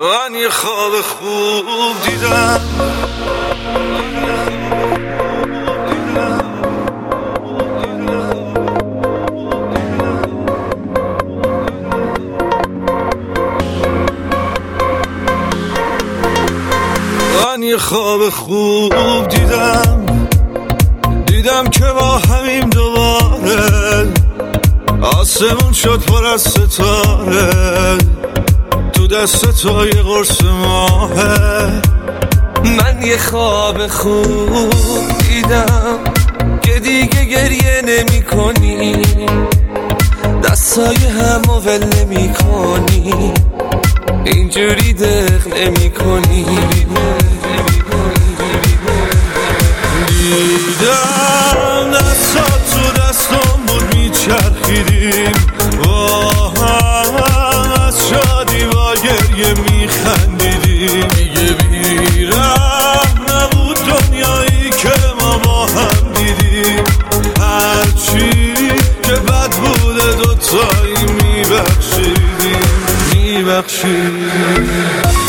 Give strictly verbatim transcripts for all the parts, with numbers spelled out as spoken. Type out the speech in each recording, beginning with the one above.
من یه خواب خوب دیدم، من یه خواب خوب دیدم دیدم که با همیم دوباره آسمون شد پر از ستاره، تو دست تو یه قرص ماهه. من یه خواب خوب دیدم که دیگه گریه نمی کنی، دستای همو ول نمی کنی، اینجوری دق نمی کنی. دیدم دستات تو دستم بود میچرخیدیم با هم، از شادی با گریه میخندیدیم. دیگه بیرحم نبود دنیایی که ما با هم دیدیم، هرچی که بد بوده دوتایی میبخشیدیم میبخشیدیم.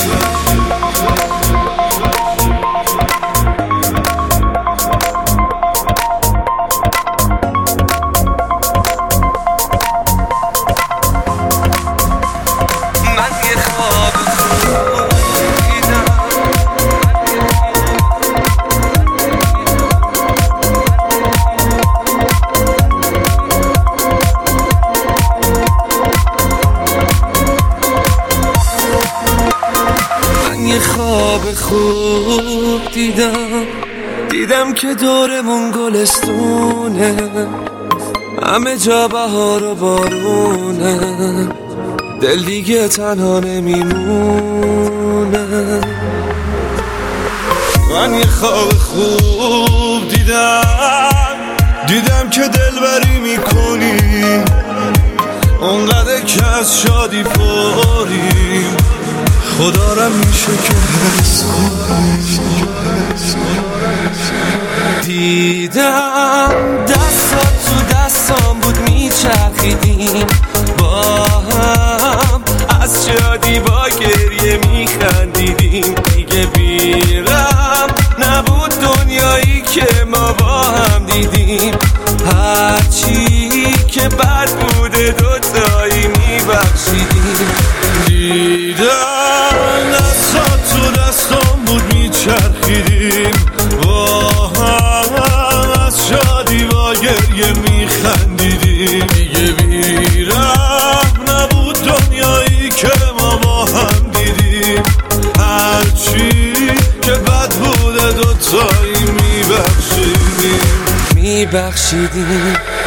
یه خواب خوب دیدم دیدم که دورمون گلستونه، همه جا بهار و بارونه، دل دیگه تنها نمیمونه. من یه خواب خوب دیدم دیدم که دلبری میکنی، اونقدر که از شادی پریم، خدا را میشه که حس کنی. دیدم دستات تو دستام بود میچرخیدیم با هم، از شادی با گریه میخندیدیم. دیگه بیرم نبود دنیایی که ما با هم دیدیم، هرچی که بد بوده دوتایی میبخشیدیم. دیدم دستات تو دستم بود میچرخیدیم با هم، از شادی با گریه میخندیدیم. دیگه بیرحم نبود دنیایی که ما با هم دیدیم، هرچی که بد بوده دوتایی میبخشیدیم میبخشیدیم.